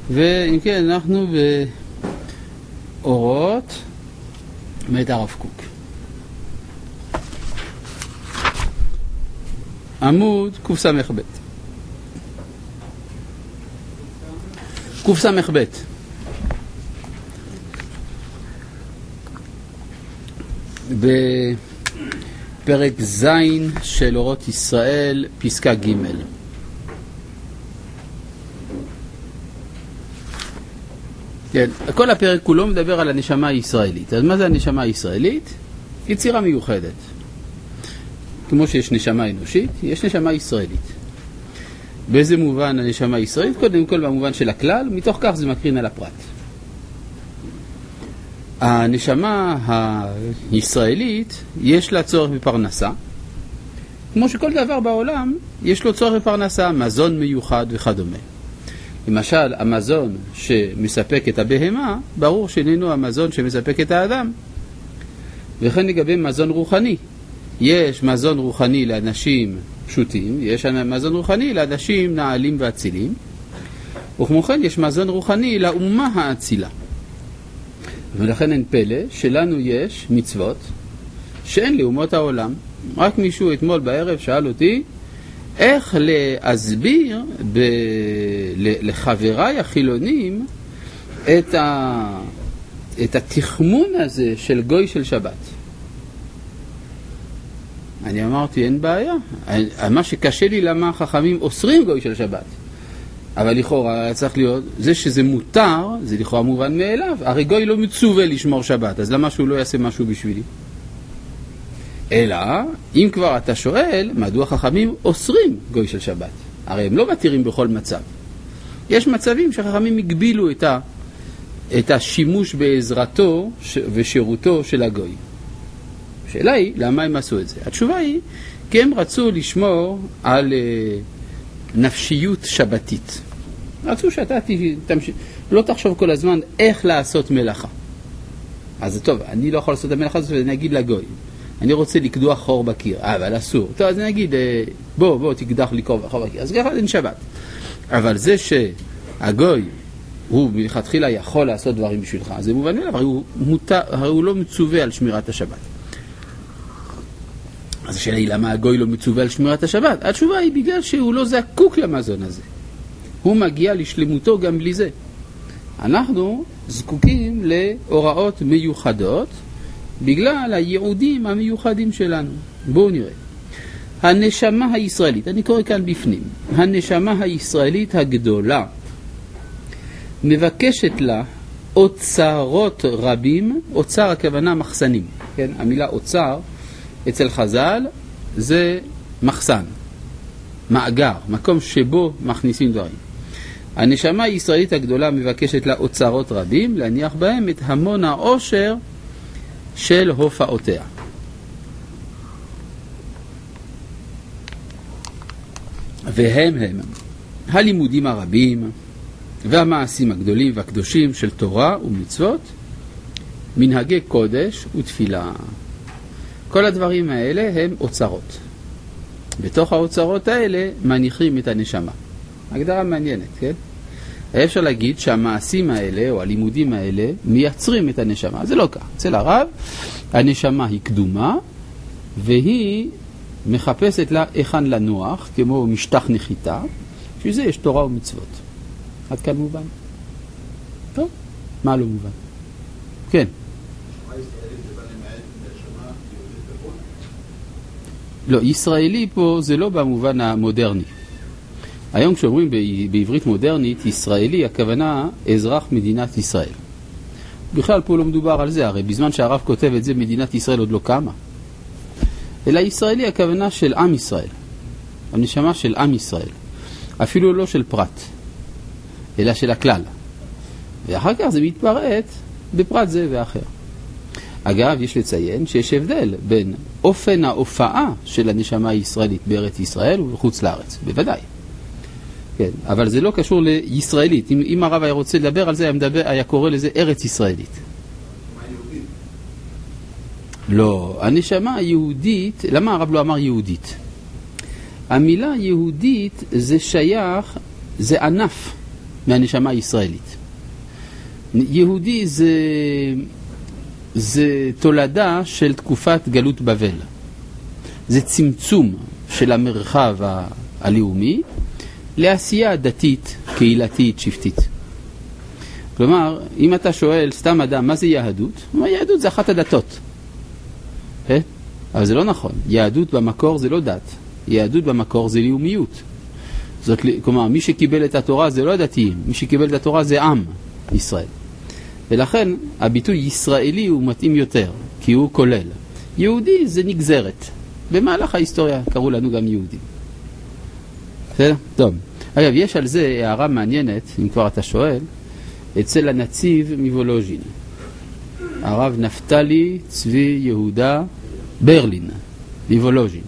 ואם כן, אנחנו באורות מאת הרב קוק. עמוד קס"ב. קס"ב. בפרק ז' של אורות ישראל, פסקה ג'. כן, כל הפרק כולו מדבר על הנשמה הישראלית. אז מה זה הנשמה הישראלית? יצירה מיוחדת. כמו שיש נשמה אנושית, יש נשמה ישראלית. באיזה מובן הנשמה הישראלית? קודם כל במובן של הכלל, מתוך כך זה מקרין על הפרט. הנשמה הישראלית יש לה צורך בפרנסה, כמו שכל דבר בעולם יש לו צורך בפרנסה, מזון מיוחד וכדומה. למשל, המזון שמספק את הבהמה, ברור שאיננו המזון שמספק את האדם. וכן לגבי מזון רוחני. יש מזון רוחני לאנשים פשוטים, יש מזון רוחני לאנשים נעלים ואצילים, וכמו כן יש מזון רוחני לאומה האצילה. ולכן אין פלא שלנו יש מצוות שאין לאומות העולם. רק מישהו אתמול בערב שאל אותי איך להסביר לחבריי החילונים את התחמון הזה של גוי של שבת. אני אמרתי, אין בעיה. מה שקשה לי למה החכמים אוסרים גוי של שבת. אבל לכאורה צריך להיות, זה שזה מותר, זה לכאורה מובן מאליו. הרי גוי לא מצווה לשמור שבת, אז למה שהוא לא יעשה משהו בשבילי? אלא, אם כבר אתה שואל, מדוע חכמים אוסרים גוי של שבת? הרי הם לא מתירים בכל מצב. יש מצבים שחכמים הגבילו את השימוש בעזרתו ושירותו של הגוי. השאלה היא, למה הם עשו את זה? התשובה היא, כי הם רצו לשמור על נפשיות שבתית. רצו שאתה לא תחשוב כל הזמן איך לעשות מלאכה. אז טוב, אני לא יכול לעשות את המלאכה הזאת, ואני אגיד לגוי. אני רוצה לקדוח חור בקיר, אבל אסור. טוב, אז אני אגיד, בוא תקדח לי חור בקיר. אז ככה אין שבת. אבל זה שהגוי, הוא מלכתחילה יכול לעשות דברים בשבילך, זה מובן מאליו, הרי הוא לא מצווה על שמירת השבת. אז השאלה היא למה הגוי לא מצווה על שמירת השבת? התשובה היא בגלל שהוא לא זקוק למזון הזה. הוא מגיע לשלמותו גם בלי זה. אנחנו זקוקים להוראות מיוחדות בגלל הייעודים המיוחדים שלנו. בואו נראה. הנשמה הישראלית, אני קורא כאן בפנים, הנשמה הישראלית הגדולה מבקשת לה אוצרות רבים, אוצר הכוונה מחסנים, כן? המילה אוצר אצל חז"ל זה מחסן, מאגר, מקום שבו מכניסים דברים. הנשמה הישראלית הגדולה מבקשת לה אוצרות רבים, להניח בהם את המון העושר של הופעותיה. והם הלימודים הרבים והמעשים הגדולים והקדושים של תורה ומצוות, מנהגי קודש ותפילה. כל הדברים האלה הם אוצרות. בתוך האוצרות האלה מניחים את הנשמה. הגדרה מעניינת, כן? אפשר להגיד שהמעשים האלה או הלימודים האלה מייצרים את הנשמה. זה לא כך. אצל הרב הנשמה היא קדומה והיא מחפשת לה היכן לנוח, כמו משטח נחיתה. בשביל זה יש תורה ומצוות. עד כאן מובן? טוב, מה לא מובן? כן. לא, ישראלי פה זה לא במובן המודרני. היום כשאומרים בעברית מודרנית, ישראלי, הכוונה אזרח מדינת ישראל. בכלל פה לא מדובר על זה, הרי בזמן שהרב כותב את זה, מדינת ישראל עוד לא קמה. אלא ישראלי, הכוונה של עם ישראל. הנשמה של עם ישראל. אפילו לא של פרט, אלא של הכלל. ואחר כך זה מתפרט בפרט זה ואחר. אגב, יש לציין שיש הבדל בין אופן ההופעה של הנשמה הישראלית בארץ ישראל ובחוץ לארץ, בוודאי. כן, אבל זה לא קשור לישראלית. אם הרב היה רוצה לדבר על זה, היה קורא לזה ארץ ישראלית. לא, הנשמה היהודית, למה הרב לא אמר יהודית? המילה יהודית זה שייך, זה ענף מהנשמה הישראלית. יהודי זה תולדה של תקופת גלות בבל. זה צמצום של המרחב הלאומי לעשייה דתית, קהילתית, שבטית. כלומר, אם אתה שואל סתם אדם, מה זה יהדות? יהדות זה אחת הדתות. אבל זה לא נכון. יהדות במקור זה לא דת. יהדות במקור זה לאומיות. כלומר, מי שקיבל את התורה זה לא הדתיים. מי שקיבל את התורה זה עם ישראל. ולכן הביטוי ישראלי הוא מתאים יותר, כי הוא כולל. יהודי זה נגזרת. במהלך ההיסטוריה קראו לנו גם יהודים. בסדר? טוב. אגב, יש על זה הערה מעניינת, אם כבר אתה שואל, אצל הנציב מוולוז'ין. הרב נפתלי צבי יהודה ברלין, מוולוז'ין.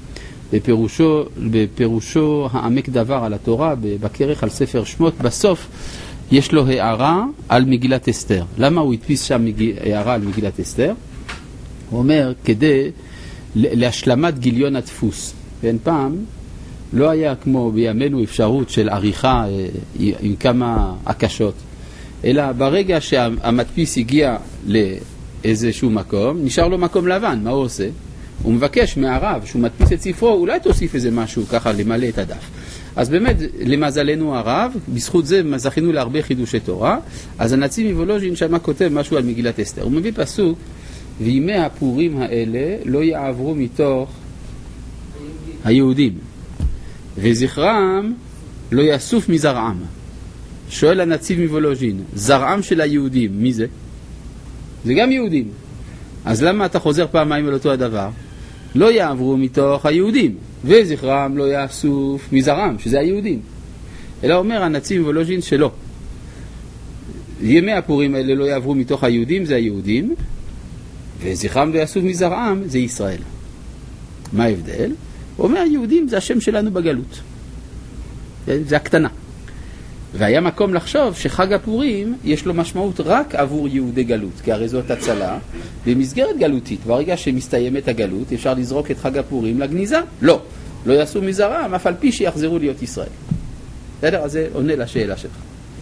בפירושו העמק דבר על התורה, בכרך על ספר שמות, בסוף יש לו הערה על מגילת אסתר. למה הוא הדפיס שם הערה על מגילת אסתר? הוא אומר, כדי להשלמת גיליון הדפוס. כן, פעם לא היה כמו בימינו אפשרות של עריכה עם כמה הקשות, אלא ברגע שהמדפיס הגיע לאיזשהו מקום, נשאר לו מקום לבן. מה הוא עושה? הוא מבקש מהרב שהוא מדפיס את ספרו, אולי תוסיף איזה משהו ככה למלא את הדף. אז באמת, למזלנו הרב, בזכות זה זכינו להרבה חידושי תורה. אז הנציב מוולוז'ין שמה כותב משהו על מגילת אסתר. הוא מביא פסוק, וימי הפורים האלה לא יעברו מתוך היהודים, וזכרם לא יאסוף מזרעם. שואל הנציב מוולוז'ין, זרעם של היהודים, מי זה? זה גם יהודים. אז למה אתה חוזר פעמיים על אותו הדבר? לא יעברו מתוך היהודים, וזכרם לא יאסוף מזרעם, שזה היהודים. אלא אומר הנציב מוולוז'ין שלא. ימי הפורים האלה לא יעברו מתוך היהודים, זה היהודים, וזכרם לא יאסוף מזרעם, זה ישראל. מה ההבדל? הוא אומר, יהודים זה השם שלנו בגלות. זה הקטנה. והיה מקום לחשוב שחג הפורים יש לו משמעות רק עבור יהודי גלות, כי הרי זאת הצלה במסגרת גלותית. ברגע שמסתיימת הגלות אפשר לזרוק את חג הפורים לגניזה? לא. לא יעשו מזרעם, אף על פי שיחזרו להיות ישראל. בסדר? אז זה עונה לשאלה שלך.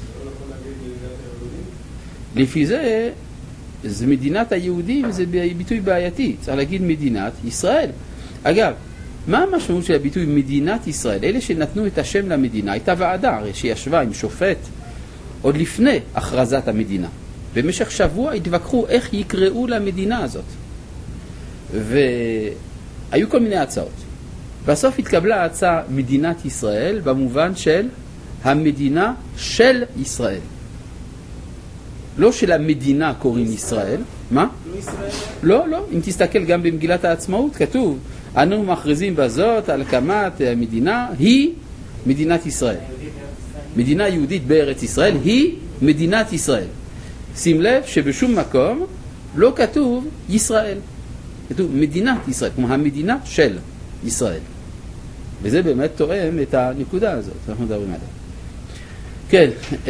לפי זה, זה מדינת היהודים, זה ביטוי בעייתי. צריך להגיד מדינת ישראל. אגב, מה המשמעות של הביטוי מדינת ישראל? אלה שנתנו את השם למדינה, הייתה ועדה הרי שישבה עם שופט עוד לפני הכרזת המדינה. במשך שבוע התווכחו איך יקראו למדינה הזאת. והיו כל מיני הצעות. בסוף התקבלה הצעה מדינת ישראל במובן של המדינה של ישראל. לא של המדינה קוראים ישראל. מה? לא ישראל? לא, לא. אם תסתכל גם במגילת העצמאות כתוב, אנו מכריזים בזאת על הקמת המדינה, היא מדינת ישראל. מדינה יהודית בארץ ישראל היא מדינת ישראל. שים לב שבשום מקום לא כתוב ישראל. כתוב מדינת ישראל, כמו המדינה של ישראל. וזה באמת תואם את הנקודה הזאת. אנחנו מדברים עליה. כן,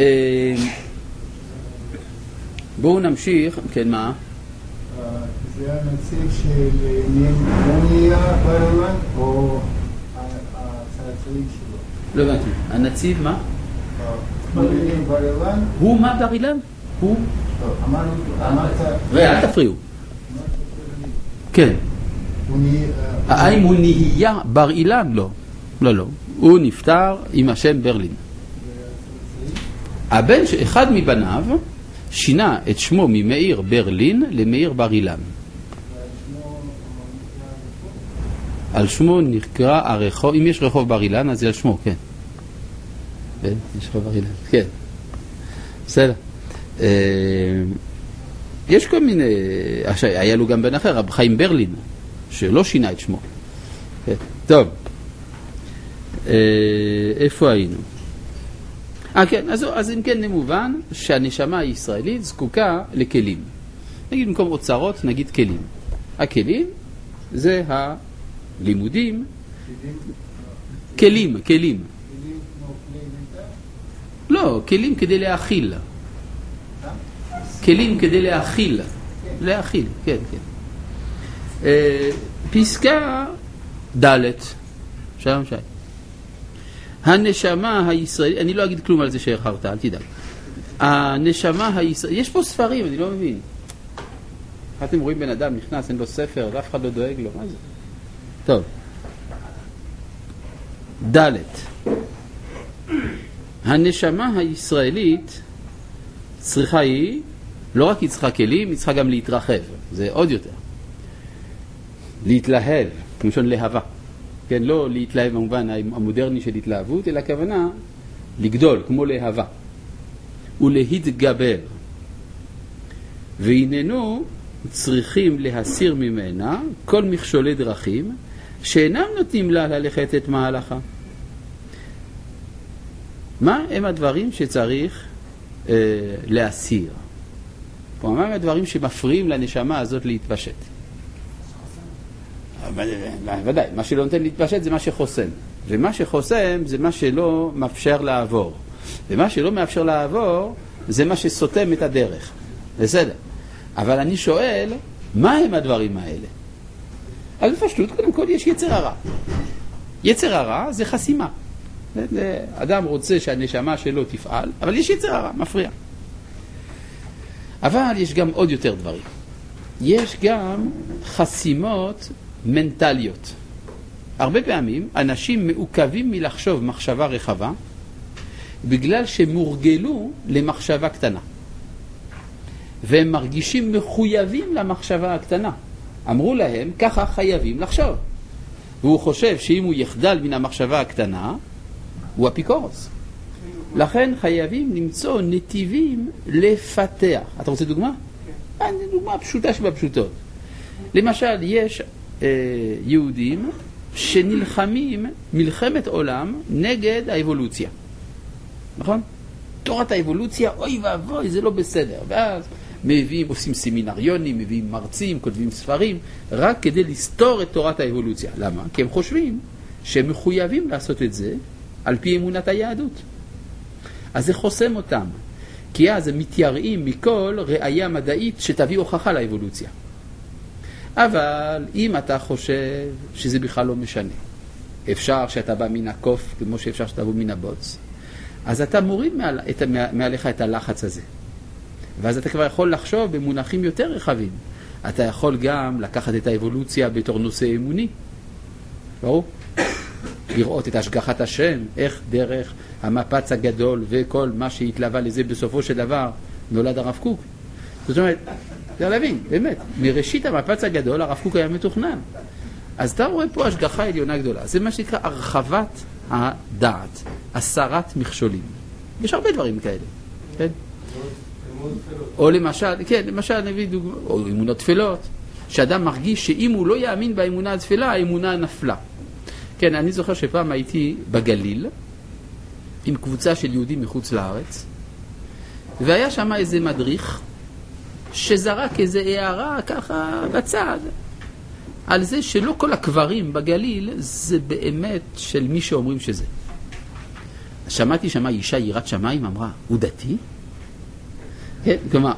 בואו נמשיך. כן, מה? זה הנציב של מוניה ברלן או הצאצאים שלו? לא הבנתי. הנציב מה? מוניה ברלן. הוא מה בר אילן? הוא? אמרת... אל תפריעו. כן. האם הוא נהיה בר אילן? לא. לא, לא. הוא נפטר עם השם ברלין. הבן, אחד מבניו, שינה את שמו ממאיר ברלין למאיר בר אילן. על שמו נקרא הרחוב, אם יש רחוב בר אילן אז זה על שמו, כן. יש רחוב בר אילן, כן. בסדר. יש כל מיני, היה לו גם בן אחר, רב חיים ברלין, שלא שינה את שמו. כן. טוב. איפה היינו? כן, אז אם כן נמובן שהנשמה הישראלית זקוקה לכלים. נגיד במקום אוצרות, נגיד כלים. הכלים זה הלימודים. כלים. לא, כלים כדי להאכיל. כלים כדי להאכיל. להאכיל, כן, כן. פסקה ד' שם. הנשמה הישראלית, אני לא אגיד כלום על זה שהרחבת, אל תדאג. הנשמה הישראלית, יש פה ספרים, אני לא מבין. אתם רואים בן אדם נכנס, אין לו ספר, ואף אחד לא דואג לו, מה זה? טוב. ד' הנשמה הישראלית צריכה היא, לא רק היא צריכה כלים, היא צריכה גם להתרחב, זה עוד יותר. להתלהב, כמשון להבה. כן, לא להתלהב במובן המודרני של התלהבות, אלא הכוונה לגדול, כמו להבה. ולהתגבר. והננו צריכים להסיר ממנה כל מכשולי דרכים, שאינם נותנים לה ללכת את מהלכה. מה הם הדברים שצריך להסיר? מה הם הדברים שמפריעים לנשמה הזאת להתפשט? ודאי, מה שלא נותן להתפשט זה מה שחוסם. ומה שחוסם זה מה שלא מאפשר לעבור. ומה שלא מאפשר לעבור זה מה שסותם את הדרך. בסדר. אבל אני שואל, מה הם הדברים האלה? אז בפשטות, קודם כל יש יצר הרע. יצר הרע זה חסימה. אדם רוצה שהנשמה שלו תפעל, אבל יש יצר הרע, מפריע. אבל יש גם עוד יותר דברים. יש גם חסימות מנטליות. הרבה פעמים אנשים מעוכבים מלחשוב מחשבה רחבה, בגלל שמורגלו למחשבה קטנה. והם מרגישים מחויבים למחשבה הקטנה. אמרו להם, ככה חייבים לחשוב. והוא חושב שאם הוא יחדל מן המחשבה הקטנה, הוא אפיקורוס. לכן חייבים למצוא נתיבים לפתח. אתה רוצה דוגמה? כן. דוגמה פשוטה שבפשוטות. למשל, יש יהודים שנלחמים מלחמת עולם נגד האבולוציה. נכון? תורת האבולוציה, אוי ואבוי, זה לא בסדר. ואז מביאים, עושים סמינריונים, מביאים מרצים, כותבים ספרים, רק כדי לסתור את תורת האבולוציה. למה? כי הם חושבים שהם מחויבים לעשות את זה על פי אמונת היהדות. אז זה חוסם אותם, כי אז הם מתייראים מכל ראייה מדעית שתביא הוכחה לאבולוציה. אבל אם אתה חושב שזה בכלל לא משנה, אפשר שאתה בא מן הקוף כמו שאפשר שאתה בא מן הבוץ, אז אתה מוריד מעליך את הלחץ הזה. ואז אתה כבר יכול לחשוב במונחים יותר רחבים. אתה יכול גם לקחת את האבולוציה בתור נושא אמוני. ברור? לראות את השגחת השם, איך דרך המפץ הגדול וכל מה שהתלווה לזה בסופו של דבר נולד הרב קוק. זאת אומרת, צריך להבין, באמת, מראשית המפץ הגדול הרב קוק היה מתוכנן. אז אתה רואה פה השגחה עליונה גדולה. זה מה שנקרא הרחבת הדעת, הסרת מכשולים. יש הרבה דברים כאלה. כן? או למשל, כן, למשל נביא דוגמה, או אמונות תפלות, שאדם מרגיש שאם הוא לא יאמין באמונה התפלה, האמונה נפלה. כן, אני זוכר שפעם הייתי בגליל, עם קבוצה של יהודים מחוץ לארץ, והיה שם איזה מדריך, שזרק איזה הערה ככה בצד, על זה שלא כל הקברים בגליל זה באמת של מי שאומרים שזה. שמעתי שמה אישה יראת שמיים, אמרה, הוא דתי? כן, כלומר,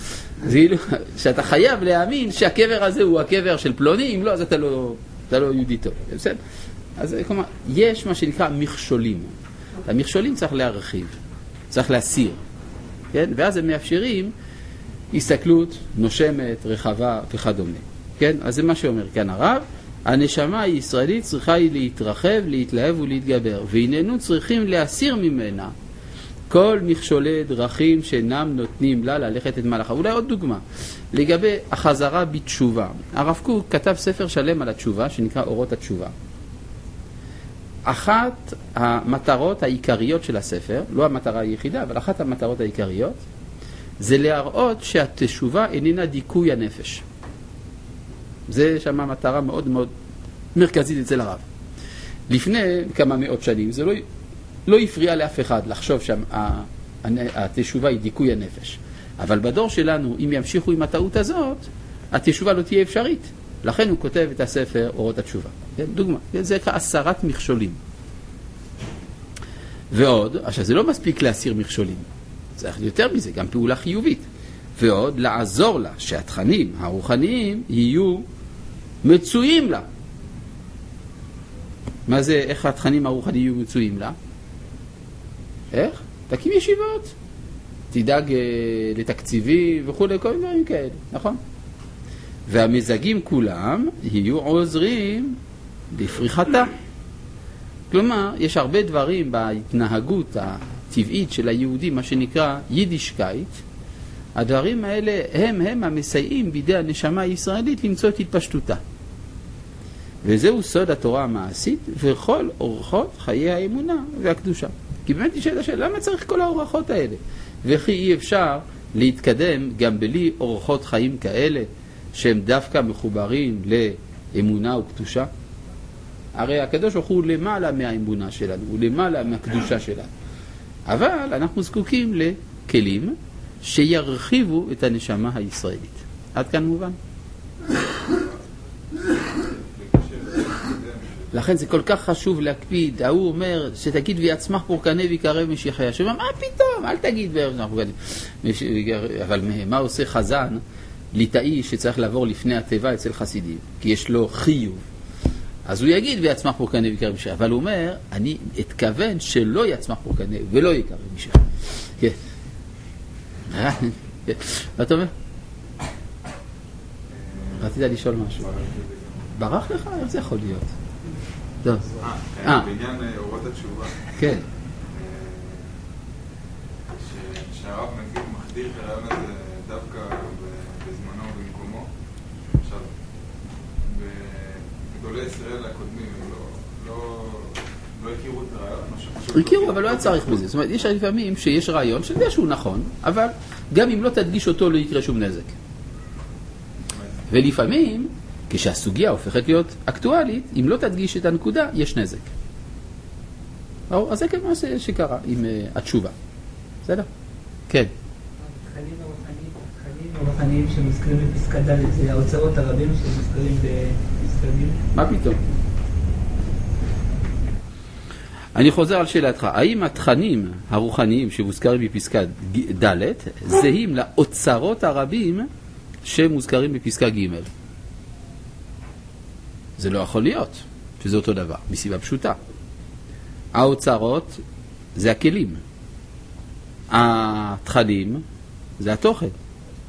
שאתה חייב להאמין שהקבר הזה הוא הקבר של פלוני, אם לא, אז אתה לא יהודי טוב. בסדר? אז כלומר, יש מה שנקרא מכשולים. המכשולים צריך להרחיב, צריך להסיר. כן? ואז הם מאפשרים הסתכלות נושמת, רחבה וכדומה. כן? אז זה מה שאומר כאן הרב. הנשמה הישראלית צריכה היא להתרחב, להתלהב ולהתגבר. והננו צריכים להסיר ממנה כל מכשולי דרכים שאינם נותנים לה ללכת את מהלכה. אולי עוד דוגמה. לגבי החזרה בתשובה. הרב קוק כתב ספר שלם על התשובה, שנקרא אורות התשובה. אחת המטרות העיקריות של הספר, לא המטרה היחידה, אבל אחת המטרות העיקריות, זה להראות שהתשובה איננה דיכוי הנפש. זה שמה מטרה מאוד מאוד מרכזית אצל הרב. לפני כמה מאות שנים זה לא הפריע לאף אחד לחשוב שהתשובה היא דיכוי הנפש. אבל בדור שלנו, אם ימשיכו עם הטעות הזאת, התשובה לא תהיה אפשרית. לכן הוא כותב את הספר אורות התשובה. דוגמה, זה כהסרת מכשולים. ועוד, עכשיו זה לא מספיק להסיר מכשולים. צריך יותר מזה, גם פעולה חיובית. ועוד, לעזור לה שהתכנים הרוחניים יהיו מצויים לה. מה זה, איך התכנים הרוחניים יהיו מצויים לה? איך? תקים ישיבות. תדאג לתקציבים וכו', כל מיני דברים כאלה, נכון? והמזגים כולם יהיו עוזרים לפריחתה. כלומר, יש הרבה דברים בהתנהגות הטבעית של היהודים, מה שנקרא יידישקייט. הדברים האלה הם המסייעים בידי הנשמה הישראלית למצוא את התפשטותה. וזהו סוד התורה המעשית וכל אורחות חיי האמונה והקדושה. כי באמת נשאלת השאלה, למה צריך כל האורחות האלה? וכי אי אפשר להתקדם גם בלי אורחות חיים כאלה שהם דווקא מחוברים לאמונה וקדושה? הרי הקדוש ברוך הוא למעלה מהאמונה שלנו, הוא למעלה מהקדושה שלנו. אבל אנחנו זקוקים לכלים שירחיבו את הנשמה הישראלית. עד כאן מובן? לכן זה כל כך חשוב להקפיד. הוא אומר שתגיד ויצמח פורקני ויקרב משיחיה. שאומר, מה פתאום? אל תגיד ויצמח פורקני. אבל מה עושה חזן ליטאי שצריך לעבור לפני הטבע אצל חסידים? כי יש לו חיוב. אז הוא יגיד ויצמח פורקני ויקרב משיחיה. אבל הוא אומר, אני אתכוון שלא יצמח פורקני ולא יקרב משיחיה. כן. מה אתה אומר? רצית לשאול משהו. ברח לך? איך זה יכול להיות? בעניין אורות התשובה. כן. שהרב נגיד מחדיר את הרעיון הזה דווקא בזמנו ובמקומו. עכשיו, בגדולי ישראל הקודמים לא הכירו את הרעיון. הכירו, אבל לא היה צריך בזה. זאת אומרת, יש לפעמים שיש רעיון שיודע שהוא נכון, אבל גם אם לא תדגיש אותו לא יקרה שום נזק. ולפעמים כשהסוגיה הופכת להיות אקטואלית, אם לא תדגיש את הנקודה, יש נזק. אז זה כמו שקרה עם התשובה. בסדר? כן. התכנים הרוחניים שמוזכרים בפסקה ד' זה האוצרות הרבים שמוזכרים בפסקה ג'. מה פתאום? אני חוזר על שאלתך. האם התכנים הרוחניים שמוזכרים בפסקה ד' זהים לאוצרות הרבים שמוזכרים בפסקה ג'? זה לא יכול להיות, שזה אותו דבר, מסיבה פשוטה. האוצרות זה הכלים. התכנים זה התוכן. כן,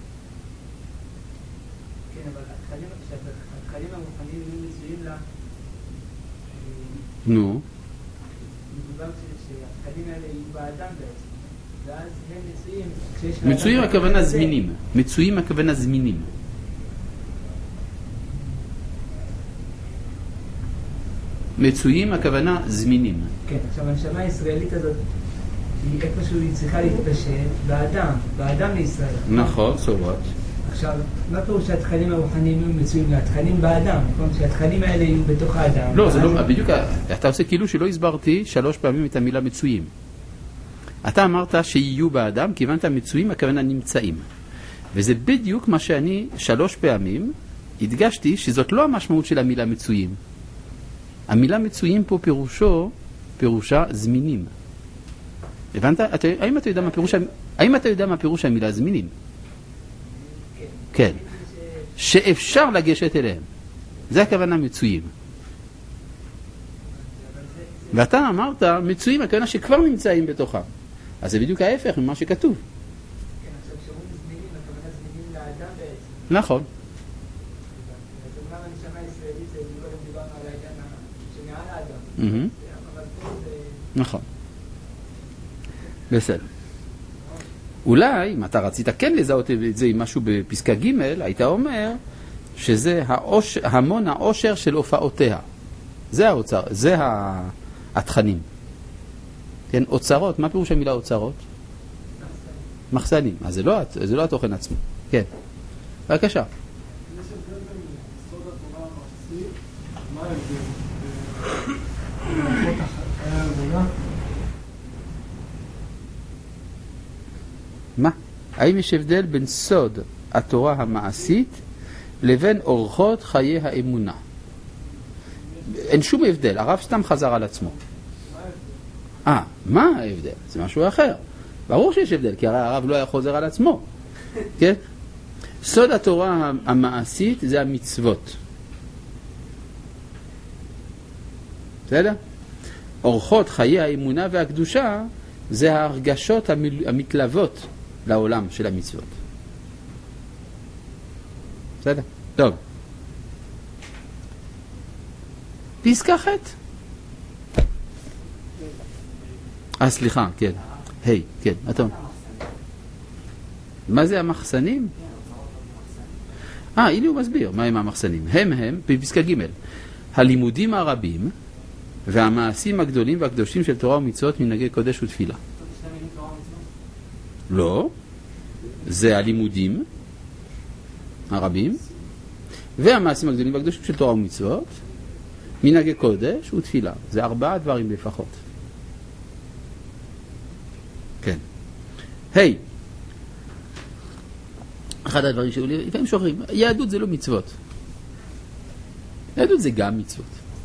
אבל התכנים הרוחניים הם מצויים לה... נו. מדובר שהתכנים האלה יהיו באדם בעצם. ואז הם מצויים... מצויים הכוונה זמינים. מצויים הכוונה זמינים. מצויים הכוונה זמינים. כן, עכשיו הנשמה הישראלית הזאת היא איפשהו היא צריכה להתפשט באדם לישראל. נכון, סורות. עכשיו, מה פירוש שהתכנים הרוחניים הם מצויים להתכנים באדם? נכון? שהתכנים האלה יהיו בתוך האדם. לא, זה לא, בדיוק, אתה עושה כאילו שלא הסברתי 3 פעמים את המילה מצויים. אתה אמרת שיהיו באדם, כיוונת מצויים, הכוונה נמצאים. וזה בדיוק מה שאני 3 פעמים הדגשתי שזאת לא המשמעות של המילה מצויים. המילה מצויים פה פירושה זמינים. הבנת? האם אתה יודע מה פירוש המילה זמינים? כן. שאפשר לגשת אליהם. זה הכוונה מצויים. ואתה אמרת מצויים הכוונה שכבר נמצאים בתוכם. אז זה בדיוק ההפך ממה שכתוב. כן, עכשיו כשאומרים זמינים, הכוונה זמינים לאדם בעצם. נכון. נכון. בסדר. אולי, אם אתה רצית כן לזהות את זה עם משהו בפסקה ג', היית אומר שזה המון העושר של הופעותיה. זה האוצר, זה התכנים. כן, אוצרות, מה פירוש המילה אוצרות? מחסנים. אז זה לא התוכן עצמו. כן. בבקשה. מה? האם יש הבדל בין סוד התורה המעשית לבין אורחות חיי האמונה? אין שום הבדל, הרב סתם חזר על עצמו. מה ההבדל? זה משהו אחר. ברור שיש הבדל, כי הרב לא היה חוזר על עצמו. כן? סוד התורה המעשית זה המצוות. בסדר? אורחות חיי האמונה והקדושה זה ההרגשות המתלוות לעולם של המצוות. בסדר? טוב. פסקה ח'. סליחה, כן. היי, כן, אתון. מה זה המחסנים? הנה הוא מסביר מה הם המחסנים. הם, בפסקה ג', הלימודים הרבים והמעשים הגדולים והקדושים של תורה ומצוות מנהגי קודש ותפילה. לא, זה הלימודים הרבים והמעשים הגדולים והקדושים של תורה ומצוות מנהגי קודש ותפילה. זה 4 דברים לפחות. כן. היי, אחד הדברים שהיו לי, לפעמים שוכרים, יהדות זה לא מצוות. יהדות זה גם מצוות.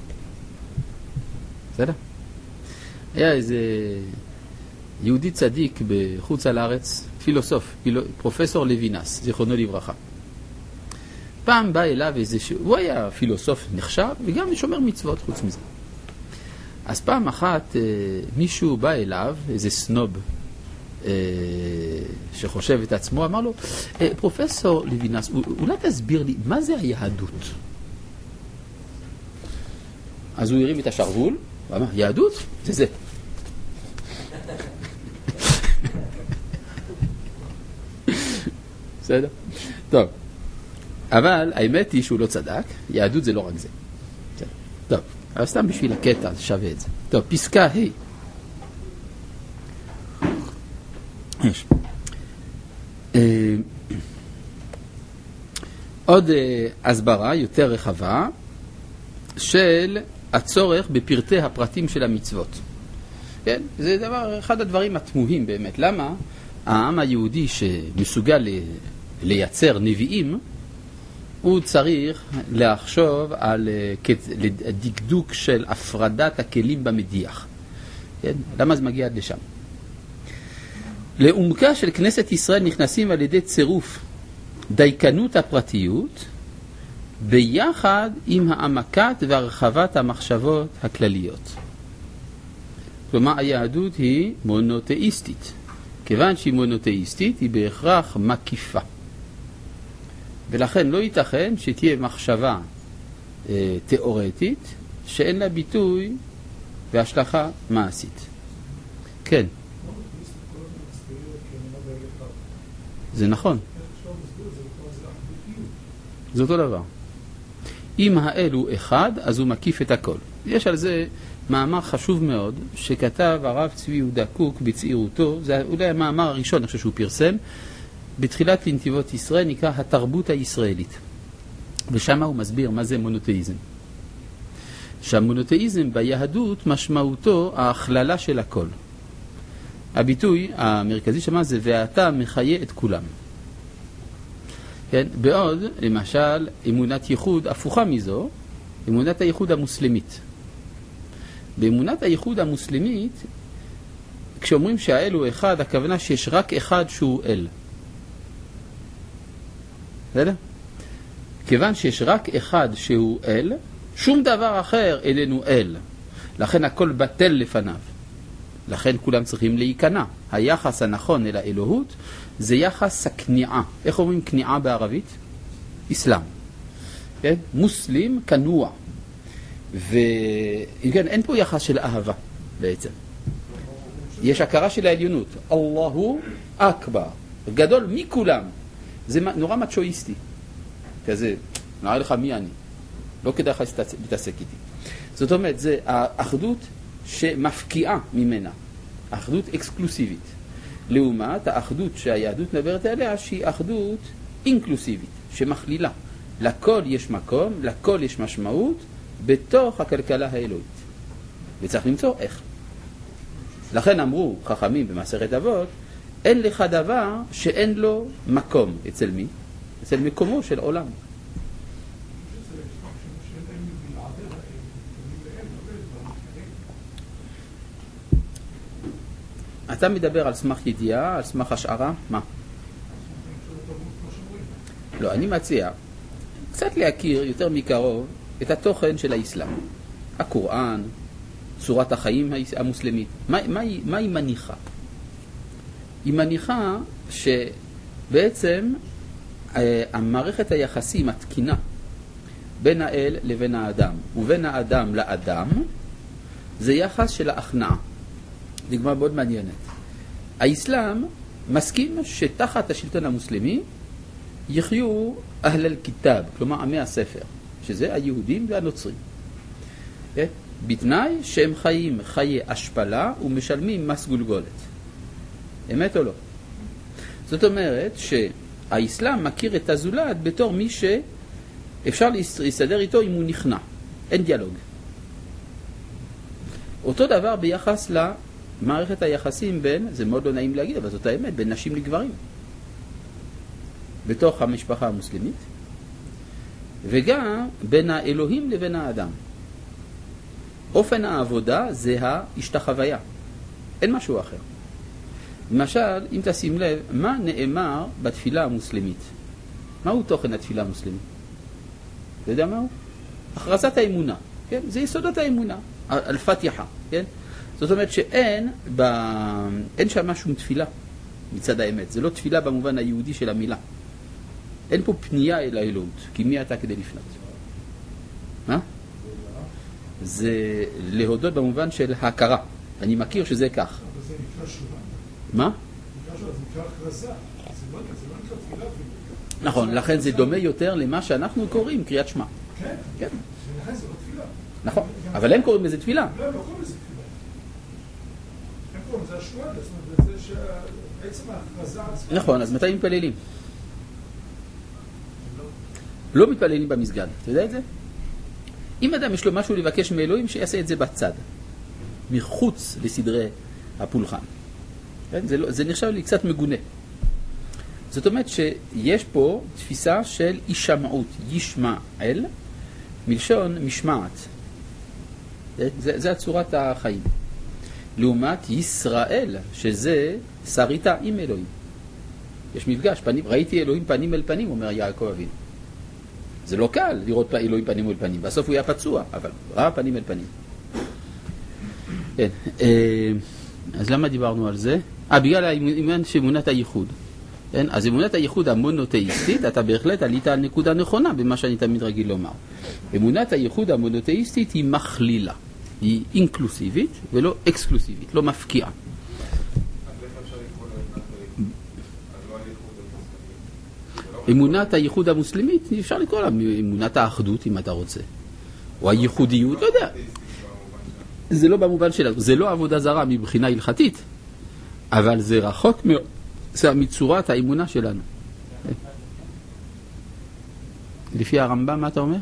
בסדר? היה איזה יהודי צדיק בחוץ על הארץ, פילוסוף, פרופסור לוינס, זיכרונו לברכה. פעם בא אליו הוא היה פילוסוף נחשב וגם שומר מצוות חוץ מזה. אז פעם אחת מישהו בא אליו, איזה סנוב, שחושב את עצמו, אמר לו, פרופסור לוינס, אולי תסביר לי, מה זה היהדות? אז הוא הרים את השרוול, הוא אמר, יהדות? זה זה. בסדר? טוב. אבל האמת היא שהוא לא צדק, יהדות זה לא רק זה. טוב, אבל סתם בשביל הקטע, זה שווה את זה. טוב, פסקה ה'. יש. עוד הסברה יותר רחבה של הצורך בפרטי הפרטים של המצוות. כן? זה דבר, אחד הדברים התמוהים באמת. למה העם היהודי שמסוגל לייצר נביאים, הוא צריך לחשוב על דקדוק של הפרדת הכלים במדיח. כן? למה זה מגיע עד לשם? לעומקה של כנסת ישראל נכנסים על ידי צירוף דייקנות הפרטיות ביחד עם העמקת והרחבת המחשבות הכלליות. כלומר, היהדות היא מונותאיסטית. כיוון שהיא מונותאיסטית, היא בהכרח מקיפה. ולכן לא ייתכן שתהיה מחשבה תיאורטית שאין לה ביטוי והשלכה מעשית. כן. זה נכון. זה אותו דבר. אם האל הוא אחד, אז הוא מקיף את הכל. יש על זה מאמר חשוב מאוד שכתב הרב צבי יהודה קוק בצעירותו, זה אולי המאמר הראשון, אני חושב שהוא פרסם, בתחילת לנתיבות ישראל, נקרא התרבות הישראלית. ושם הוא מסביר מה זה מונותאיזם. שהמונותאיזם ביהדות משמעותו ההכללה של הכל. הביטוי המרכזי שמה זה ואתה מחיה את כולם. כן? בעוד, למשל, אמונת ייחוד הפוכה מזו, אמונת הייחוד המוסלמית. באמונת הייחוד המוסלמית, כשאומרים שהאל הוא אחד, הכוונה שיש רק אחד שהוא אל. בסדר? כיוון שיש רק אחד שהוא אל, שום דבר אחר איננו אל. לכן הכל בטל לפניו. לכן כולם צריכים להיכנע. היחס הנכון אל האלוהות זה יחס הכניעה. איך אומרים כניעה בערבית? אסלאם. כן? מוסלים כנוע. וכן, אין פה יחס של אהבה בעצם. יש הכרה של העליונות. אללהו אכבר. גדול מכולם. זה נורא מצ'ואיסטי. כזה, נראה לך מי אני. לא כדאי לך להתעסק איתי. זאת אומרת, זה האחדות שמפקיעה ממנה. אחדות אקסקלוסיבית. לעומת האחדות שהיהדות מדברת עליה, שהיא אחדות אינקלוסיבית, שמכלילה. לכל יש מקום, לכל יש משמעות, בתוך הכלכלה האלוהית. וצריך למצוא איך. לכן אמרו חכמים במסכת אבות, אין לך דבר שאין לו מקום. אצל מי? אצל מקומו של עולם. אתה מדבר על סמך ידיעה, על סמך השערה? מה? לא, אני מציע קצת להכיר יותר מקרוב את התוכן של האסלאם. הקוראן, צורת החיים המוסלמית. מה היא מניחה? היא מניחה שבעצם המערכת היחסים התקינה בין האל לבין האדם ובין האדם לאדם זה יחס של ההכנעה. דוגמה מאוד מעניינת. האסלאם מסכים שתחת השלטון המוסלמי יחיו אהל אל-כיתאב, כלומר עמי הספר, שזה היהודים והנוצרים. בתנאי שהם חיים חיי השפלה ומשלמים מס גולגולת. אמת או לא? זאת אומרת שהאסלאם מכיר את הזולת בתור מי שאפשר להסתדר איתו אם הוא נכנע. אין דיאלוג. אותו דבר ביחס למערכת היחסים בין, זה מאוד לא נעים להגיד, אבל זאת האמת, בין נשים לגברים. בתוך המשפחה המוסלמית, וגם בין האלוהים לבין האדם. אופן העבודה זה ההשתחוויה. אין משהו אחר. למשל, אם תשים לב, מה נאמר בתפילה המוסלמית? מהו תוכן התפילה המוסלמית? אתה יודע מהו? הכרזת האמונה. כן? זה יסודות האמונה. אל-פתיחה. כן? זאת אומרת שאין שם משהו תפילה מצד האמת. זה לא תפילה במובן היהודי של המילה. אין פה פנייה אל האלוהות. כי מי אתה כדי לפנות? מה? זה להודות במובן של ההכרה. אני מכיר שזה כך. אבל זה נקרא שובה. מה? זה נקרא הכרזה. זה לא נקרא תפילה. נכון, לכן זה דומה יותר למה שאנחנו קוראים קריאת שמע. כן? כן. ולכן זה לא תפילה. נכון, אבל הם קוראים לזה תפילה. לא, הם לא קוראים לזה תפילה. הם קוראים לזה השוואה, זאת אומרת, זה שעצם ההכרזה עצמה... נכון, אז מתי מתפללים? לא מתפללים במסגד, אתה יודע את זה? אם אדם יש לו משהו לבקש מאלוהים, שיעשה את זה בצד, מחוץ לסדרי הפולחן. זה נחשב לי קצת מגונה. זאת אומרת שיש פה תפיסה של ישמעות, ישמעאל, מלשון משמעת. זה הצורת החיים. לעומת ישראל, שזה שריתה עם אלוהים. יש מפגש, ראיתי אלוהים פנים אל פנים, אומר יעקב אבינו. זה לא קל לראות אלוהים פנים אל פנים. בסוף הוא היה פצוע, אבל ראה פנים אל פנים. כן. אז למה דיברנו על זה? בגלל האמונה של אמונת הייחוד. כן? אז אמונת הייחוד המונותאיסטית, אתה בהחלט עלית על נקודה נכונה במה שאני תמיד רגיל לומר. אמונת הייחוד המונותאיסטית היא מכלילה. היא אינקלוסיבית ולא אקסקלוסיבית, לא מפקיעה. אז איך אפשר לקרוא לאמונת הייחוד? אז לא הייחוד המוסלמית. אמונת הייחוד המוסלמית, אפשר לקרוא לה אמונת האחדות אם אתה רוצה. או הייחודיות, לא יודע. זה לא במובן שלנו, זה לא עבודה זרה מבחינה הלכתית, אבל זה רחוק מאוד, זה מצורת האמונה שלנו. לפי הרמב"ם, מה אתה אומר?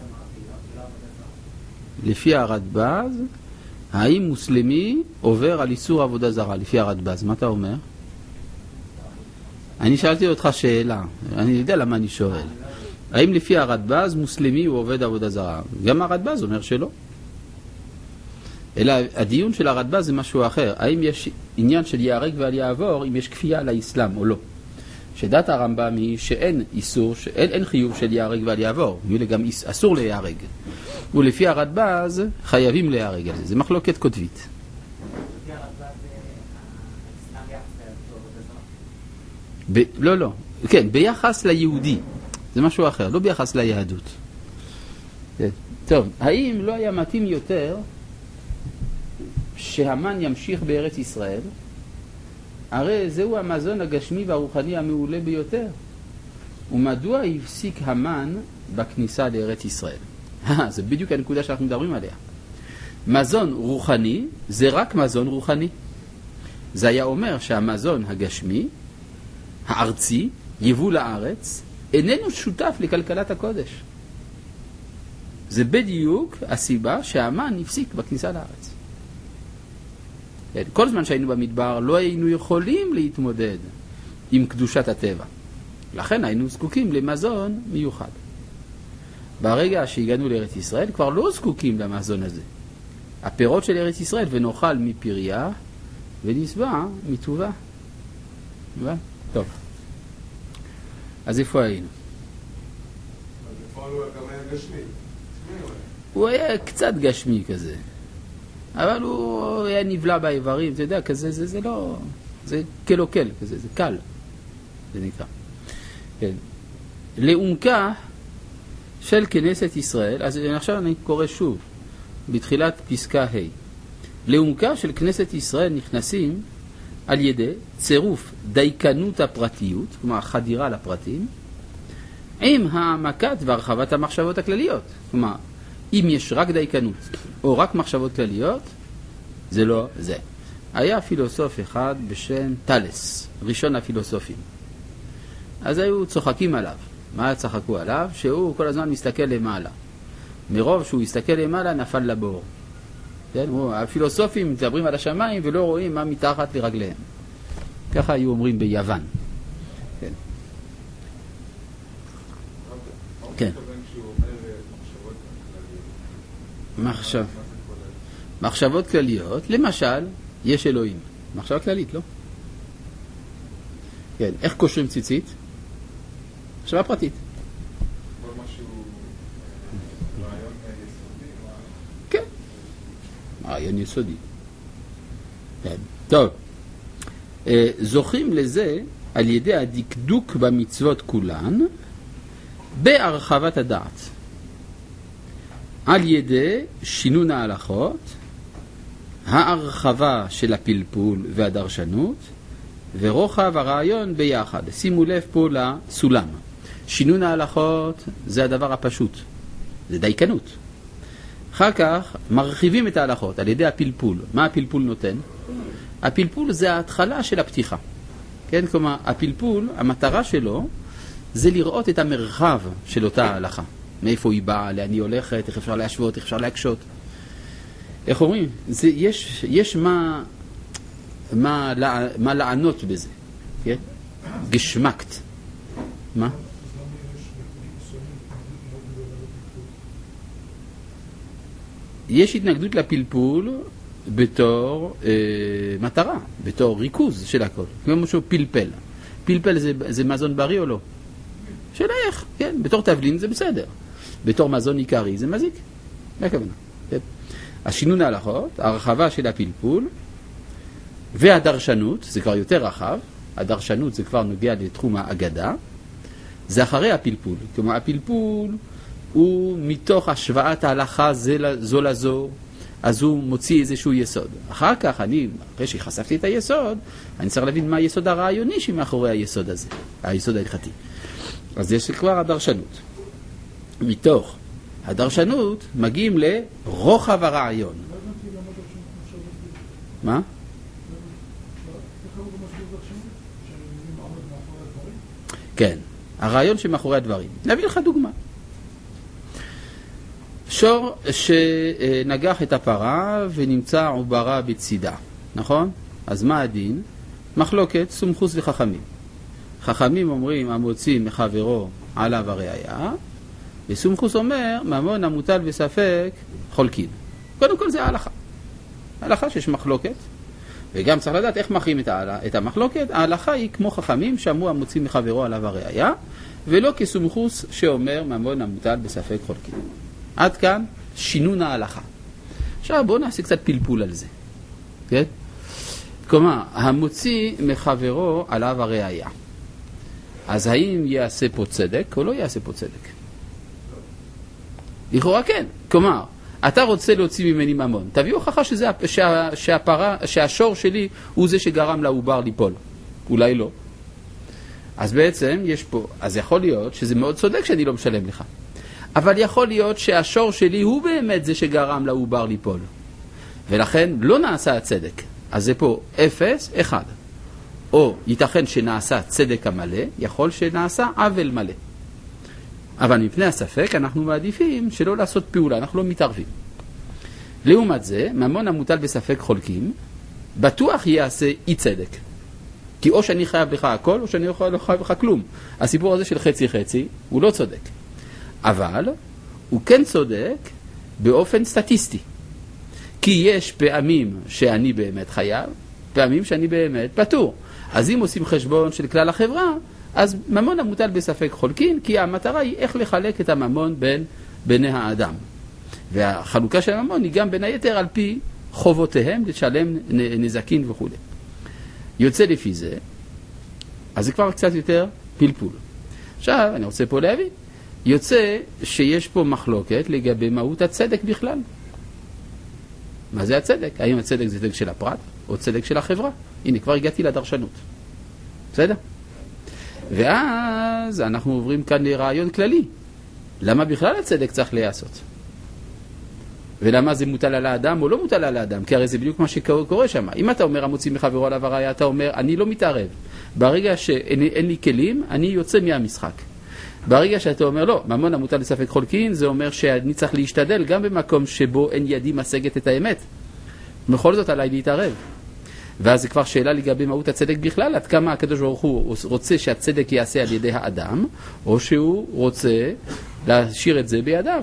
לפי הרדב"ז, האם מוסלמי עובר על איסור עבודה זרה? לפי הרדב"ז, מה אתה אומר? אני שאלתי אותך שאלה, אני יודע למה אני שואל. האם לפי הרדב"ז מוסלמי הוא עובד עבודה זרה? גם הרדב"ז אומר שלא. אלא הדיון של הרדב"ז זה משהו אחר. האם יש עניין של יהרג ועל יעבור, אם יש כפייה לאסלאם או לא? שדת הרמב"ם היא שאין איסור, אין חיוב של יהרג ועל יעבור. גם אסור להיהרג. ולפי הרדב"ז חייבים להיהרג על זה. זה מחלוקת כותבית. לפי הרדב"ז האסלאם יחס לעבודה זרה? לא. כן, ביחס ליהודי. זה משהו אחר, לא ביחס ליהדות. טוב, האם לא היה מתאים יותר שהמן ימשיך בארץ ישראל? הרי זהו המזון הגשמי והרוחני המעולה ביותר. ומדוע הפסיק המן בכניסה לארץ ישראל? זה בדיוק הנקודה שאנחנו מדברים עליה. מזון רוחני זה רק מזון רוחני. זה היה אומר שהמזון הגשמי, הארצי, יבוא לארץ, איננו שותף לכלכלת הקודש. זה בדיוק הסיבה שהמן הפסיק בכניסה לארץ. כל זמן שהיינו במדבר לא היינו יכולים להתמודד עם קדושת הטבע. לכן היינו זקוקים למזון מיוחד. ברגע שהגענו לארץ ישראל כבר לא זקוקים למזון הזה. הפירות של ארץ ישראל ונאכל מפריה ונשבע מטובה. טוב. אז איפה היינו? אז בפועל הוא גם היה גשמי. הוא היה קצת גשמי כזה. אבל הוא היה נבלע באיברים, אתה יודע, כזה, זה זה קלוקל, זה קל, זה נקרא. כן. לעומקה של כנסת ישראל, אז עכשיו אני קורא שוב, בתחילת פסקה ה'. לעומקה של כנסת ישראל נכנסים על ידי צירוף דייקנות הפרטיות, כלומר חדירה לפרטים, עם העמקת והרחבת המחשבות הכלליות. כלומר, אם יש רק דייקנות או רק מחשבות כלליות, זה לא זה. היה פילוסוף אחד בשם טלס, ראשון הפילוסופים. אז היו צוחקים עליו. מה צחקו עליו? שהוא כל הזמן מסתכל למעלה. מרוב שהוא הסתכל למעלה נפל לבור. כן? הפילוסופים מדברים על השמיים ולא רואים מה מתחת לרגליהם. ככה היו אומרים ביוון. כן. כן. מחשבות כלליות, למשל, יש אלוהים. מחשבה כללית, לא? כן. איך קושרים ציצית? מחשבה פרטית. כל משהו רעיון יסודי? כן. רעיון יסודי. כן. טוב. זוכים לזה על ידי הדקדוק במצוות כולן בהרחבת הדעת. על ידי שינון ההלכות, ההרחבה של הפלפול והדרשנות, ורוחב הרעיון ביחד. שימו לב פה לסולם. שינון ההלכות זה הדבר הפשוט, זה דייקנות. אחר כך מרחיבים את ההלכות על ידי הפלפול. מה הפלפול נותן? הפלפול זה ההתחלה של הפתיחה. כן, כלומר, הפלפול, המטרה שלו זה לראות את המרחב של אותה ההלכה. מאיפה היא באה, לאן היא הולכת, איך אפשר להשוות, איך אפשר להקשות. איך אומרים? יש מה לענות בזה. כן? גשמקט. מה? יש התנגדות לפלפול בתור מטרה, בתור ריכוז של הכל. כמו שהוא פלפל. פלפל זה מזון בריא או לא? שאלה איך, כן. בתור תבלין זה בסדר. בתור מזון עיקרי זה מזיק. מה הכוונה? כן. השינון ההלכות, הרחבה של הפלפול, והדרשנות, זה כבר יותר רחב. הדרשנות זה כבר נוגע לתחום האגדה. זה אחרי הפלפול. כלומר, הפלפול הוא מתוך השוואת ההלכה זו לזו, אז הוא מוציא איזשהו יסוד. אחר כך, אחרי שחשפתי את היסוד, אני צריך להבין מה היסוד הרעיוני שמאחורי היסוד הזה, היסוד ההלכתי. אז יש כבר הדרשנות. מתוך הדרשנות מגיעים לרוחב הרעיון. מה? כן, הרעיון שמאחורי הדברים. נביא לך דוגמה. שור שנגח את הפרה ונמצא עוברה בצידה, נכון? אז מה הדין? מחלוקת סומכוס וחכמים. חכמים אומרים המוציא מחברו עליו הראיה, וסומכוס אומר ממון המוטל בספק חולקין. קודם כל זה ההלכה. ההלכה שיש מחלוקת, וגם צריך לדעת איך מכריעים את המחלוקת. ההלכה היא כמו חכמים שאמרו המוציא מחברו עליו הראיה, ולא כסומכוס שאומר ממון המוטל בספק חולקין. עד כאן שינון ההלכה. עכשיו בואו נעשה קצת פלפול על זה. כן? כלומר, המוציא מחברו עליו הראיה. אז האם יעשה פה צדק או לא יעשה פה צדק? לכאורה כן. כלומר, אתה רוצה להוציא ממני ממון. תביא הוכחה שהשור שלי הוא זה שגרם לעובר ליפול. אולי לא. אז בעצם יש פה, אז יכול להיות שזה מאוד צודק שאני לא משלם לך. אבל יכול להיות שהשור שלי הוא באמת זה שגרם לעובר ליפול. ולכן לא נעשה הצדק. אז זה פה 0, 1. או ייתכן שנעשה צדק המלא, יכול שנעשה עוול מלא. אבל מפני הספק אנחנו מעדיפים שלא לעשות פעולה, אנחנו לא מתערבים. לעומת זה, ממון המוטל בספק חולקים, בטוח יעשה אי צדק. כי או שאני חייב לך הכל, או שאני לא חייב לך כלום. הסיפור הזה של חצי חצי, הוא לא צודק. אבל הוא כן צודק באופן סטטיסטי. כי יש פעמים שאני באמת חייב, פעמים שאני באמת פטור. אז אם עושים חשבון של כלל החברה, אז ממון המוטל בספק חולקין, כי המטרה היא איך לחלק את הממון בין בני האדם. והחלוקה של הממון היא גם בין היתר על פי חובותיהם לשלם נזקין וכו'. יוצא לפי זה, אז זה כבר קצת יותר פלפול. עכשיו, אני רוצה פה להבין, יוצא שיש פה מחלוקת לגבי מהות הצדק בכלל. מה זה הצדק? האם הצדק זה צדק של הפרט או צדק של החברה? הנה, כבר הגעתי לדרשנות. בסדר? ואז אנחנו עוברים כאן לרעיון כללי. למה בכלל הצדק צריך להיעשות? ולמה זה מוטל על האדם או לא מוטל על האדם? כי הרי זה בדיוק מה שקורה שם. אם אתה אומר המוציא מחברו עליו הראיה, אתה אומר אני לא מתערב. ברגע שאין לי כלים, אני יוצא מהמשחק. ברגע שאתה אומר לא, ממון המוטל לספק חולקין, זה אומר שאני צריך להשתדל גם במקום שבו אין ידי משגת את האמת. בכל זאת עליי להתערב. ואז זה כבר שאלה לגבי מהות הצדק בכלל, עד כמה הקדוש ברוך הוא רוצה שהצדק יעשה על ידי האדם, או שהוא רוצה להשאיר את זה בידיו.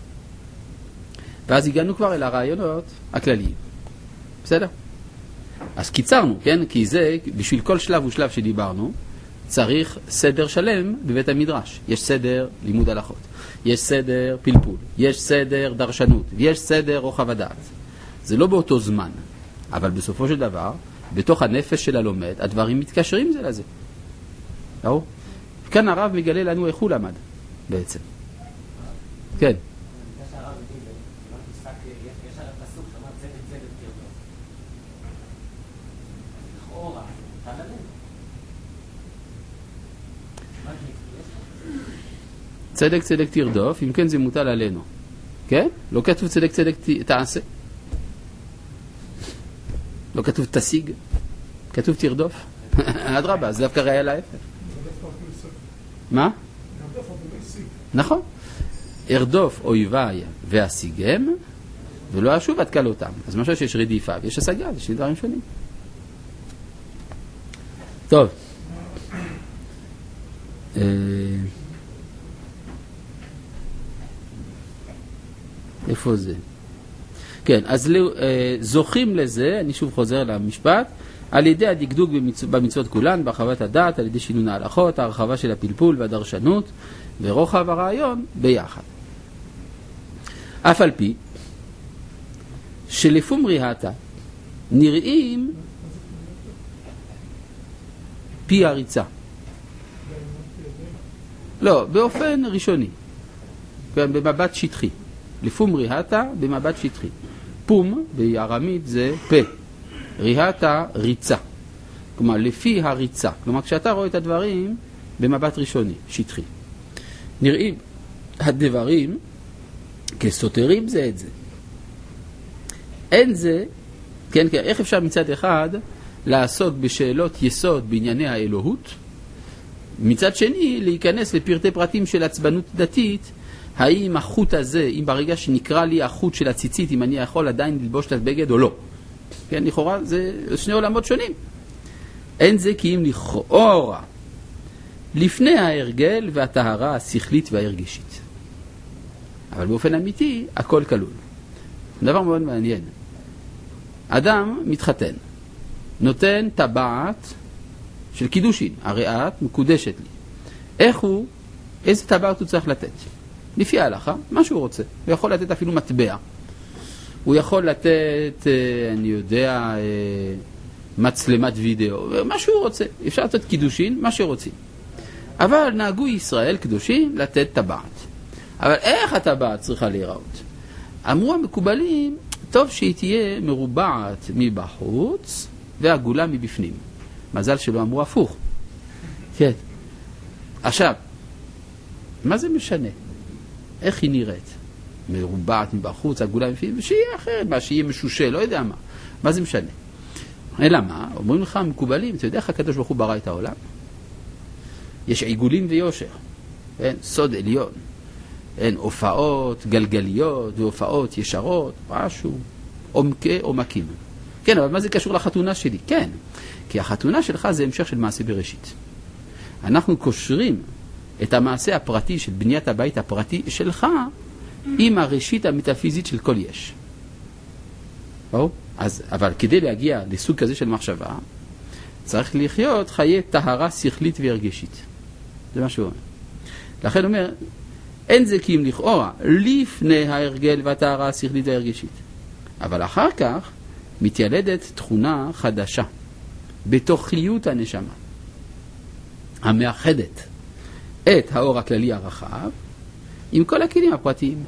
ואז הגענו כבר אל הרעיונות הכלליים. בסדר? אז קיצרנו, כן? כי זה, בשביל כל שלב ושלב שדיברנו, צריך סדר שלם בבית המדרש. יש סדר לימוד הלכות, יש סדר פלפול, יש סדר דרשנות, יש סדר רוחב הדעת. זה לא באותו זמן, אבל בסופו של דבר, בתוך הנפש של הלומד, הדברים מתקשרים זה לזה. ראו? כאן הרב מגלה לנו איך הוא למד, בעצם. כן. צדק צדק תרדוף, אם כן זה מוטל עלינו. כן? לא כתוב צדק צדק תעשה. לא כתוב תשיג. כתוב תרדוף. אדרבה, זה דווקא ראיה להפך. מה? נכון. ארדוף אויביי ואשיגם, ולא אשוב עד כלותם. אז משהו שיש רדיפה ויש השגה, זה שני דברים שונים. טוב. איפה זה? כן, אז זוכים לזה, אני שוב חוזר למשפט, על ידי הדקדוק במצוות כולן, בהרחבת הדעת, על ידי שינון ההלכות, ההרחבה של הפלפול והדרשנות, ורוחב הרעיון ביחד. אף על פי, שלפום ריהתה, נראים פי הריצה. לא, באופן ראשוני, במבט שטחי. לפום ריהתה במבט שטחי. פום בארמית זה פה. ריהתה ריצה. כלומר, לפי הריצה. כלומר, כשאתה רואה את הדברים במבט ראשוני, שטחי. נראים הדברים כסותרים זה את זה. אין זה, כן, איך אפשר מצד אחד לעסוק בשאלות יסוד בענייני האלוהות, מצד שני להיכנס לפרטי פרטים של עצבנות דתית, האם החוט הזה, אם ברגע שנקרא לי החוט של הציצית, אם אני יכול עדיין ללבוש את הבגד או לא. כן, לכאורה זה שני עולמות שונים. אין זה כי אם לכאורה, לפני ההרגל והטהרה השכלית וההרגשית. אבל באופן אמיתי, הכל כלול. דבר מאוד מעניין. אדם מתחתן, נותן טבעת של קידושין, הרי את מקודשת לי. איך הוא, איזה טבעת הוא צריך לתת? לפי ההלכה, מה שהוא רוצה. הוא יכול לתת אפילו מטבע. הוא יכול לתת, אני יודע, מצלמת וידאו, מה שהוא רוצה. אפשר לתת קידושין, מה שרוצים. אבל נהגו ישראל קדושים לתת טבעת. אבל איך הטבעת צריכה להיראות? אמרו המקובלים, טוב שהיא תהיה מרובעת מבחוץ ועגולה מבפנים. מזל שלא אמרו הפוך. כן. עכשיו, מה זה משנה? איך היא נראית? מרובעת מבחוץ, עגולה מבפנים, ושיהיה אחרת, מה שיהיה משושה, לא יודע מה. מה זה משנה? אלא מה? אומרים לך המקובלים, אתה יודע איך הקדוש ברוך הוא ברא את העולם? יש עיגולים ויושר. אין, סוד עליון. אין הופעות גלגליות והופעות ישרות, משהו, עומקי עומקים. כן, אבל מה זה קשור לחתונה שלי? כן, כי החתונה שלך זה המשך של מעשה בראשית. אנחנו קושרים את המעשה הפרטי של בניית הבית הפרטי שלך עם הראשית המטאפיזית של כל יש. אז, אבל כדי להגיע לסוג כזה של מחשבה, צריך לחיות חיי טהרה שכלית והרגשית. זה מה שהוא אומר. לכן אומר, אין זה כי אם לכאורה, לפני ההרגל והטהרה השכלית והרגשית. אבל אחר כך מתיילדת תכונה חדשה, בתוכיות הנשמה, המאחדת את האור הכללי הרחב עם כל הכלים הפרטיים.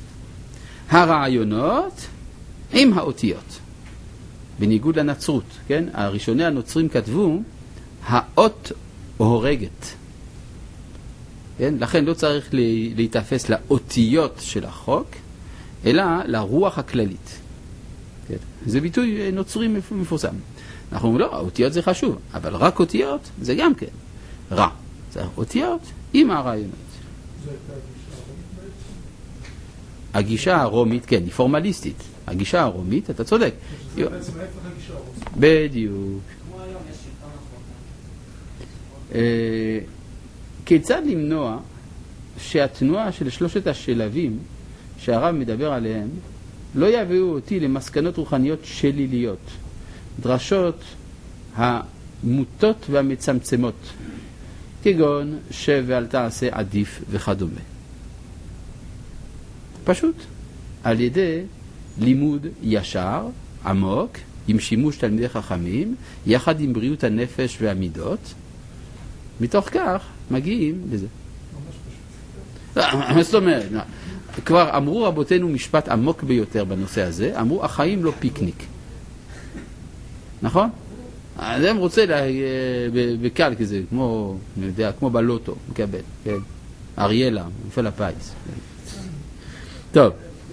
הרעיונות עם האותיות. בניגוד לנצרות, כן? הראשוני הנוצרים כתבו, האות הורגת. כן? לכן לא צריך להתאפס לאותיות של החוק, אלא לרוח הכללית. כן? זה ביטוי נוצרי מפורסם. אנחנו אומרים, לא, האותיות זה חשוב, אבל רק אותיות זה גם כן רע. זה אותיות עם הרעיונות. זה הייתה הגישה הרומית בעצם? הגישה הרומית, כן, היא פורמליסטית. הגישה הרומית, אתה צודק. זה בעצם ההפך הגישה הרומית. בדיוק. כמו היום יש שלטון החוק. כיצד למנוע שהתנועה של שלושת השלבים שהרב מדבר עליהם לא יביאו אותי למסקנות רוחניות שליליות, דרשות המוטות והמצמצמות, כגון שב ואל תעשה עדיף וכדומה. פשוט על ידי לימוד ישר, עמוק, עם שימוש תלמידי חכמים, יחד עם בריאות הנפש והמידות, מתוך כך מגיעים לזה. מה זאת אומרת? כבר אמרו רבותינו משפט עמוק ביותר בנושא הזה, אמרו החיים לא פיקניק. נכון? הם רוצה בקל כזה, כמו, אני יודע, כמו בלוטו, מקבל, כן? אריאלה, מפעל הפיס. טוב.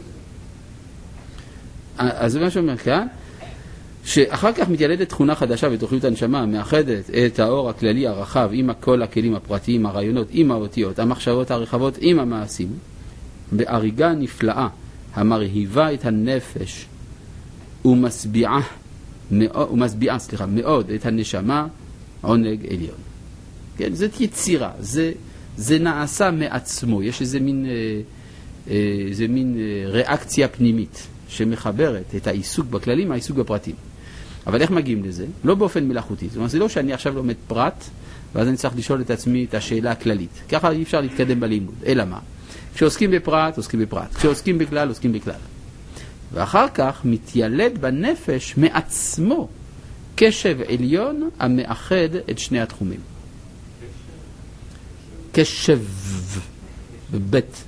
אז זה מה שאומר כאן, שאחר כך מתיילדת תכונה חדשה בתוכיות הנשמה, מאחדת את האור הכללי הרחב עם כל הכלים הפרטיים, הרעיונות, עם האותיות, המחשבות הרחבות, עם המעשים, בהריגה נפלאה המרהיבה את הנפש ומשביעה מאוד את הנשמה, עונג עליון. כן, זאת יצירה, זה נעשה מעצמו, יש איזה מין ריאקציה פנימית שמחברת את העיסוק בכללים מהעיסוק בפרטים. אבל איך מגיעים לזה? לא באופן מלאכותי. זאת אומרת, זה לא שאני עכשיו לומד פרט, ואז אני צריך לשאול את עצמי את השאלה הכללית. ככה אי אפשר להתקדם בלימוד. אלא מה? כשעוסקים בפרט, עוסקים בפרט. כשעוסקים בכלל, עוסקים בכלל. ואחר כך מתיילד בנפש מעצמו קשב עליון המאחד את שני התחומים. קשב בבית.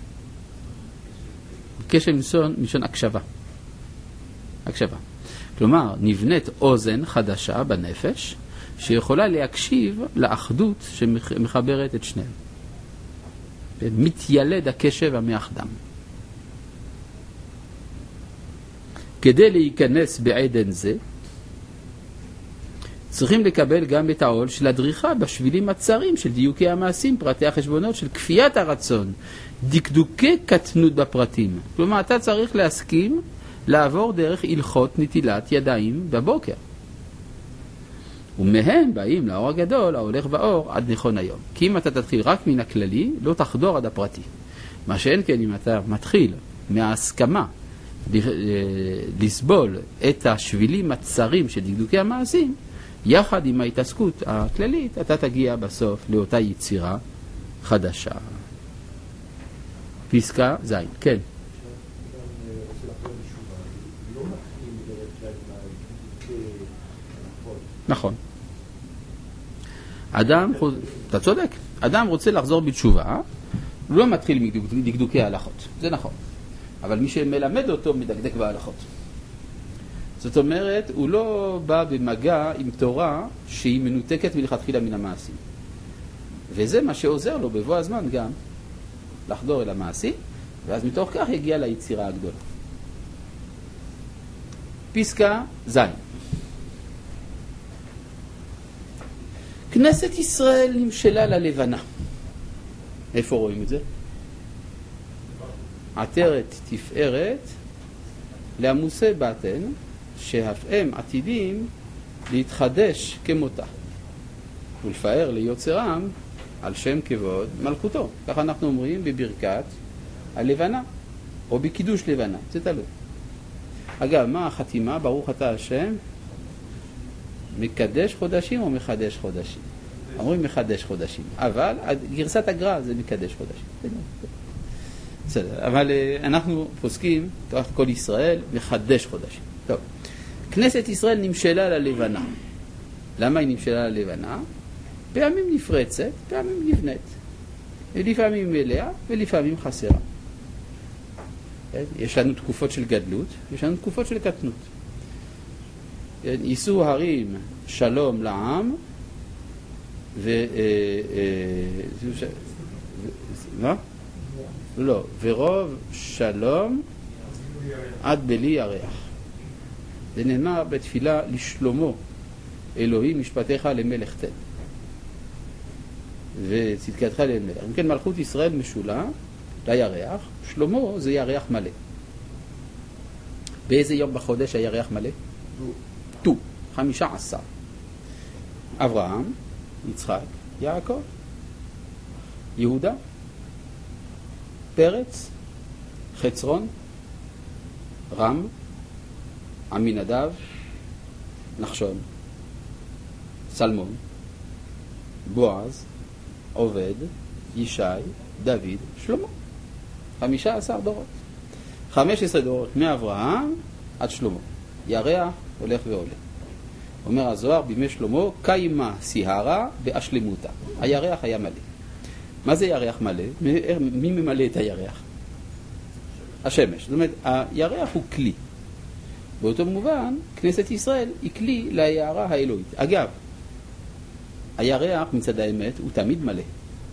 קשב מלשון הקשבה. הקשבה. כלומר, נבנית אוזן חדשה בנפש שיכולה להקשיב לאחדות שמחברת את שניהם. מתיילד הקשב המאחדם. כדי להיכנס בעדן זה, צריכים לקבל גם את העול של הדריכה בשבילים הצרים של דיוקי המעשים, פרטי החשבונות של כפיית הרצון, דקדוקי קטנות בפרטים. כלומר, אתה צריך להסכים לעבור דרך הלכות נטילת ידיים בבוקר. ומהם באים לאור הגדול, ההולך באור, עד נכון היום. כי אם אתה תתחיל רק מן הכללי, לא תחדור עד הפרטי. מה שאין כן, אם אתה מתחיל מההסכמה לסבול את השבילים הצרים של דקדוקי המעשים, יחד עם ההתעסקות הכללית, אתה תגיע בסוף לאותה יצירה חדשה. פסקה זין, כן. נכון. אתה צודק, אדם רוצה לחזור בתשובה, הוא לא מתחיל מדקדוקי ההלכות, זה נכון. אבל מי שמלמד אותו מדקדק בהלכות. זאת אומרת, הוא לא בא במגע עם תורה שהיא מנותקת מלכתחילה מן המעשים. וזה מה שעוזר לו בבוא הזמן גם לחדור אל המעשים, ואז מתוך כך יגיע ליצירה הגדולה. פסקה זין. כנסת ישראל נמשלה ללבנה. איפה רואים את זה? עטרת תפארת לעמוסי בטן, שאף הם עתידים להתחדש כמותה, ולפאר ליוצרם על שם כבוד מלכותו. ככה אנחנו אומרים בברכת הלבנה, או בקידוש לבנה, זה תלוי. אגב, מה החתימה? ברוך אתה השם, מקדש חודשים או מחדש חודשים? אומרים מחדש חודשים, אבל גרסת הגר"א זה מקדש חודשים. בסדר, אבל אנחנו פוסקים, תורת כל ישראל, מחדש חודשים. טוב, כנסת ישראל נמשלה ללבנה. למה היא נמשלה ללבנה? פעמים נפרצת, פעמים נבנית. ולפעמים מלאה ולפעמים חסרה. יש לנו תקופות של גדלות, יש לנו תקופות של קטנות. יישאו הרים שלום לעם, לא, ורוב שלום עד בלי ירח. זה נאמר בתפילה לשלמה, אלוהים משפטיך למלך תן וצדקתך למלך. אם כן, מלכות ישראל משולה לירח. שלמה זה ירח מלא. באיזה יום בחודש הירח מלא? ט"ו, 15. אברהם, יצחק, יעקב, יהודה, פרץ, חצרון, רם, עמינדב, נחשון, סלמון, בועז, עובד, ישי, דוד, שלמה. 15 דורות. 15 דורות מאברהם עד שלמה. ירח הולך ועולה. אומר הזוהר, בימי שלמה, קיימה סיהרה באשלמותה. הירח היה מלא. מה זה ירח מלא? מי ממלא את הירח? השמש. זאת אומרת, הירח הוא כלי. באותו מובן, כנסת ישראל היא כלי להערה האלוהית. אגב, הירח מצד האמת הוא תמיד מלא.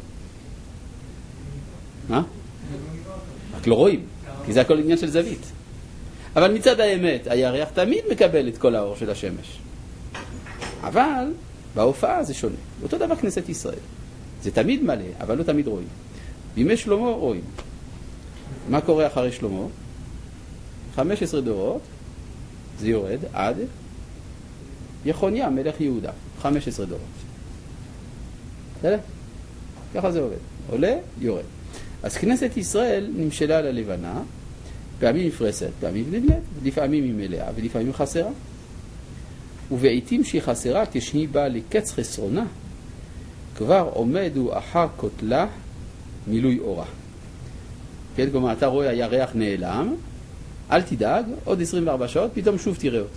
מה? רק לא רואים, כי זה הכל עניין של זווית. אבל מצד האמת, הירח תמיד מקבל את כל האור של השמש. אבל בהופעה זה שונה. אותו דבר כנסת ישראל. זה תמיד מלא, אבל לא תמיד רואים. בימי שלמה רואים. מה קורה אחרי שלמה? 15 דורות, זה יורד עד יחוניה, מלך יהודה. 15 דורות. בסדר? ככה זה עובד. עולה, יורד. אז כנסת ישראל נמשלה ללבנה, פעמים נפרסת, פעמים נבנית, לפעמים היא מלאה ולפעמים חסרה. ובעיתים שהיא חסרה, כשהיא באה לקץ חסרונה, כבר עומדו אחר כותלה מילוי אורה. כן, כלומר, אתה רואה הירח נעלם, אל תדאג, עוד 24 שעות, פתאום שוב תראה אותו.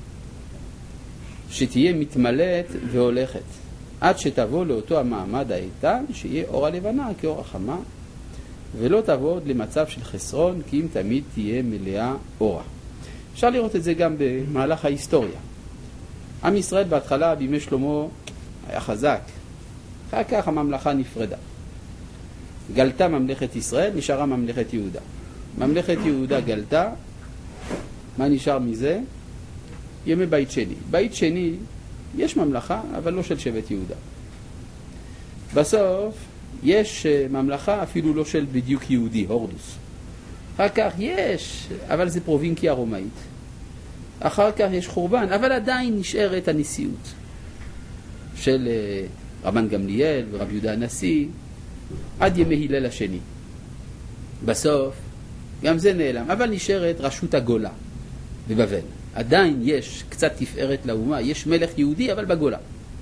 שתהיה מתמלאת והולכת, עד שתבוא לאותו המעמד האיתן, שיהיה אור הלבנה כאור החמה, ולא תבוא עוד למצב של חסרון, כי אם תמיד תהיה מלאה אורה. אפשר לראות את זה גם במהלך ההיסטוריה. עם ישראל בהתחלה בימי שלמה היה חזק, אחר כך הממלכה נפרדה. גלתה ממלכת ישראל, נשארה ממלכת יהודה. ממלכת יהודה גלתה, מה נשאר מזה? ימי בית שני. בית שני, יש ממלכה, אבל לא של שבט יהודה. בסוף, יש ממלכה אפילו לא של בדיוק יהודי, הורדוס. אחר כך יש, אבל זה פרובינקיה רומאית. אחר כך יש חורבן, אבל עדיין נשארת הנשיאות של רבן גמליאל ורב יהודה הנשיא, עד ימי הלל השני. בסוף, גם זה נעלם, אבל נשארת רשות הגולה בבבל. עדיין יש קצת תפארת לאומה, יש מלך יהודי, אבל בגולה.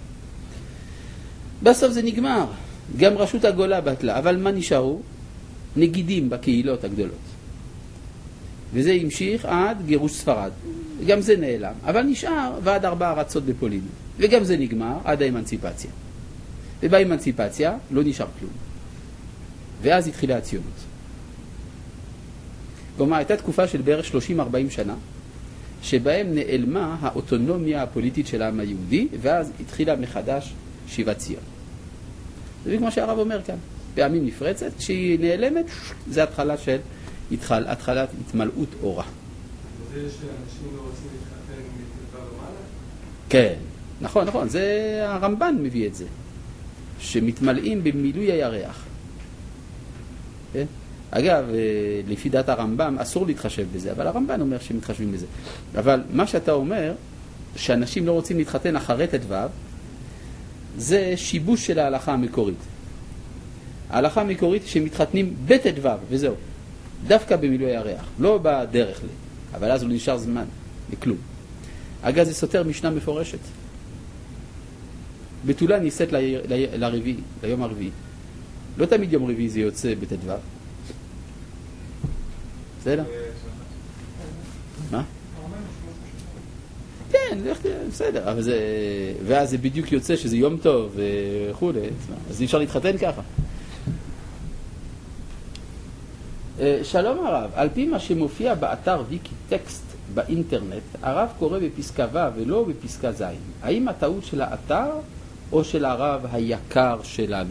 בסוף זה נגמר, גם רשות הגולה בטלה, אבל מה נשארו? נגידים בקהילות הגדולות. וזה המשיך עד גירוש ספרד. גם זה נעלם, אבל נשאר ועד 4 ארצות בפולין. וגם זה נגמר עד האמנציפציה. ובאמנציפציה לא נשאר כלום. ואז התחילה הציונות. כלומר, הייתה תקופה של בערך 30-40 שנה, שבהם נעלמה האוטונומיה הפוליטית של העם היהודי, ואז התחילה מחדש שיבת ציון. זה כמו שהרב אומר כאן, פעמים נפרצת, כשהיא נעלמת, זה התחלה של התחלת התמלאות אורה. זה שאנשים לא רוצים להתחתן מדבר למעלה? כן, נכון, נכון, זה הרמב"ן מביא את זה, שמתמלאים במילוי הירח. כן? אגב, לפי דעת הרמב"ם אסור להתחשב בזה, אבל הרמב"ן אומר שמתחשבים בזה. אבל מה שאתה אומר, שאנשים לא רוצים להתחתן אחרי ט"ו, זה שיבוש של ההלכה המקורית. ההלכה המקורית שמתחתנים בט"ו, וזהו. דווקא במילוי הירח, לא בדרך לי, אבל אז הוא נשאר זמן, לכלום. אגב, זה סותר משנה מפורשת. בתולה ניסית לרביעי, ליום הרביעי. לא תמיד יום רביעי זה יוצא בט"ו. בסדר? מה? כן, כן, בסדר, אבל זה... ואז זה בדיוק יוצא שזה יום טוב וכו', אז אי אפשר להתחתן ככה. שלום הרב, על פי מה שמופיע באתר ויקי טקסט באינטרנט, הרב קורא בפסקה ו' ולא בפסקה ז'. האם הטעות של האתר או של הרב היקר שלנו?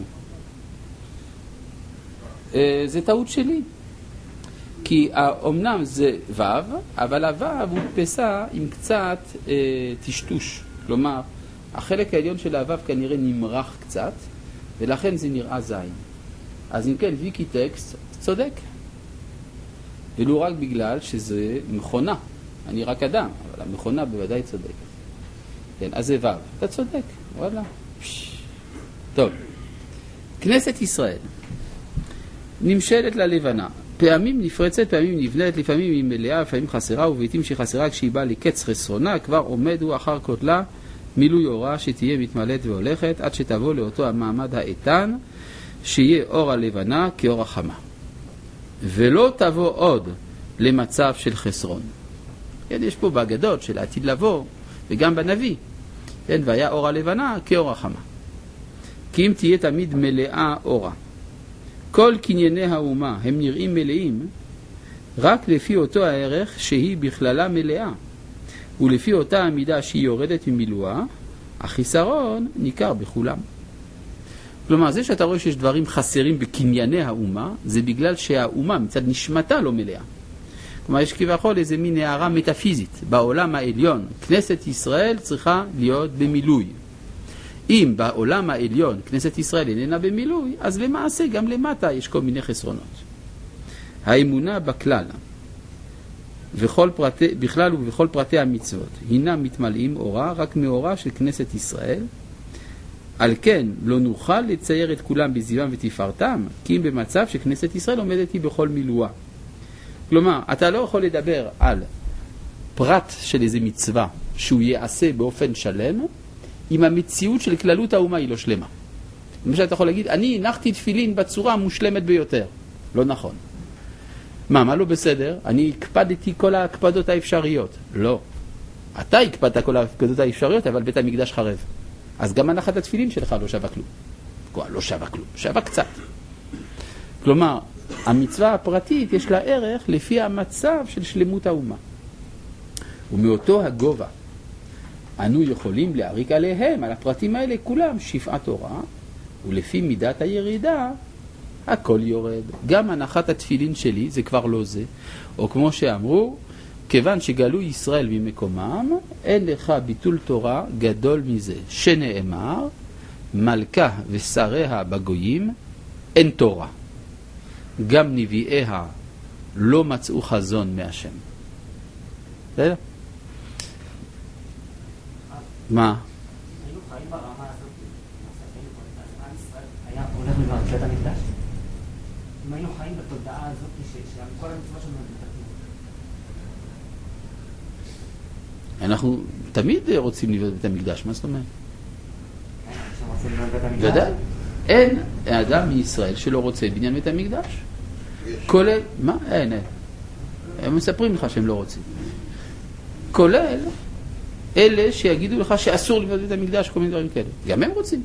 זה טעות שלי. כי אמנם זה ו', אבל הו' הודפסה עם קצת טשטוש. כלומר, החלק העליון של הו' כנראה נמרח קצת, ולכן זה נראה ז'. אז אם כן, ויקי טקסט צודק. ולא רק בגלל שזה מכונה. אני רק אדם, אבל המכונה בוודאי צודקת. כן, אז זה ו'. אתה צודק, וואלה. טוב. כנסת ישראל נמשלת ללבנה. פעמים נפרצת, פעמים נבנית, לפעמים היא מלאה, לפעמים חסרה, ובעתים שחסרה כשהיא באה לקץ חסרונה, כבר עומד הוא אחר כותלה מילוי אורה שתהיה מתמלאת והולכת, עד שתבוא לאותו המעמד האיתן, שיהיה אור הלבנה כאור החמה. ולא תבוא עוד למצב של חסרון. כן, יש פה בהגדות של העתיד לבוא, וגם בנביא. כן, והיה אור הלבנה כאור החמה. כי אם תהיה תמיד מלאה אורה. כל קנייני האומה הם נראים מלאים רק לפי אותו הערך שהיא בכללה מלאה, ולפי אותה המידה שהיא יורדת ממילואה, החיסרון ניכר בכולם. כלומר, זה שאתה רואה שיש דברים חסרים בקנייני האומה, זה בגלל שהאומה מצד נשמתה לא מלאה. כלומר, יש כביכול איזה מין הערה מטאפיזית. בעולם העליון, כנסת ישראל צריכה להיות במילוי. אם בעולם העליון כנסת ישראל איננה במילוי, אז למעשה גם למטה יש כל מיני חסרונות. האמונה בכלל, בכלל ובכל פרטי המצוות, הינה מתמלאים אורה רק מאורה של כנסת ישראל. על כן לא נוכל לצייר את כולם בזיוון ותפארתם, כי אם במצב שכנסת ישראל עומדת היא בכל מילואה. כלומר, אתה לא יכול לדבר על פרט של איזה מצווה שהוא יעשה באופן שלם, אם המציאות של כללות האומה היא לא שלמה. למשל, אתה יכול להגיד, אני הנחתי תפילין בצורה המושלמת ביותר. לא נכון. מה לא בסדר? אני הקפדתי כל ההקפדות האפשריות. לא. אתה הקפדת כל ההקפדות האפשריות, אבל בית המקדש חרב. אז גם הנחת התפילין שלך לא שווה כלום. לא שווה כלום, שווה קצת. כלומר, המצווה הפרטית יש לה ערך לפי המצב של שלמות האומה. ומאותו הגובה, אנו יכולים להריק עליהם, על הפרטים האלה, כולם שפעת אורה, ולפי מידת הירידה, הכל יורד. גם הנחת התפילין שלי, זה כבר לא זה. או כמו שאמרו, כיוון שגלו ישראל ממקומם, אין לך ביטול תורה גדול מזה. שנאמר, מלכה ושריה בגויים, אין תורה. גם נביאיה לא מצאו חזון מהשם. בסדר? מה? היינו חיים ברמה הזאת, אז עם ישראל היה הולך לבנות בית המקדש? אם היינו חיים בתודעה הזאת שכל המצוות שלנו מתקנות. אנחנו תמיד רוצים לבנות בית המקדש, מה זאת אומרת? רוצים לבנות בית המקדש? ודאי. אין אדם מישראל שלא רוצה בניין בית המקדש. כולל, מה? אין. הם מספרים לך שהם לא רוצים. כולל אלה שיגידו לך שאסור לבנות בית המקדש, כל מיני דברים כאלה. גם הם רוצים.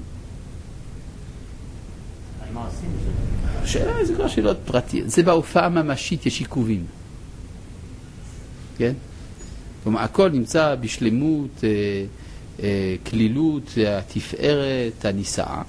מה עושים? השאלה זה כבר שאלות פרטיות. זה בהופעה ממשית, יש עיכובים. כן? כלומר, הכל נמצא בשלמות, כלילות, התפארת, הנישאה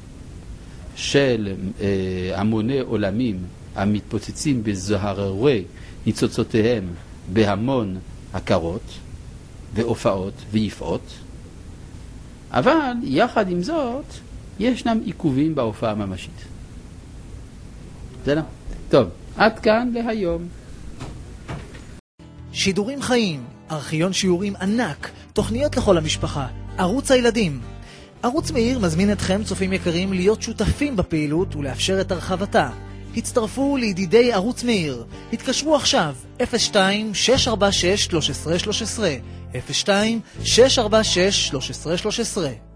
של המוני עולמים המתפוצצים בזוהרי ניצוצותיהם בהמון הכרות והופעות ויפעות, אבל יחד עם זאת ישנם עיכובים בהופעה הממשית. זה לא? טוב, עד כאן להיום. שידורים חיים, ארכיון שיעורים ענק, תוכניות לכל המשפחה, ערוץ הילדים. ערוץ מאיר מזמין אתכם, צופים יקרים, להיות שותפים בפעילות ולאפשר את הרחבתה. הצטרפו לידידי ערוץ מאיר. התקשרו עכשיו 02-646-1313 02-646-1313